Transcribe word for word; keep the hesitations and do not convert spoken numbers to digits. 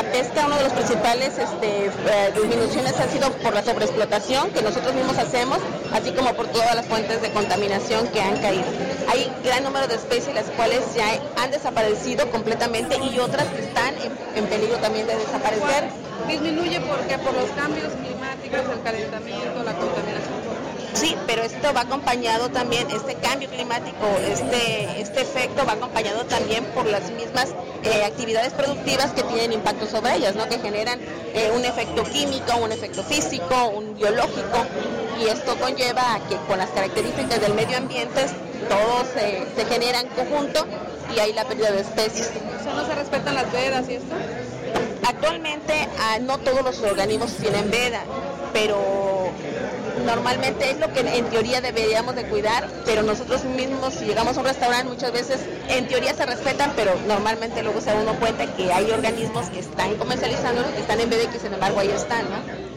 la pesca, uno de los principales este, eh, disminuciones ha sido por la sobreexplotación que nosotros mismos hacemos, así como por todas las fuentes de contaminación que han caído. Hay gran número de especies las cuales ya han desaparecido completamente y otras que están en, en peligro también de desaparecer. ¿Disminuye por qué? Por los cambios climáticos, el calentamiento, la contaminación. Sí, pero esto va acompañado también, este cambio climático, este, este efecto va acompañado también por las mismas eh, actividades productivas que tienen impacto sobre ellas, ¿no? Que generan eh, un efecto químico, un efecto físico, un biológico, y esto conlleva a que con las características del medio ambiente todo se, se genera en conjunto y hay la pérdida de especies. O sea, ¿no se respetan las vedas y esto? Actualmente ah, no todos los organismos tienen veda, pero normalmente es lo que en teoría deberíamos de cuidar, pero nosotros mismos si llegamos a un restaurante muchas veces en teoría se respetan, pero normalmente luego se da uno cuenta que hay organismos que están comercializando, que están en veda y que sin embargo ahí están, ¿no?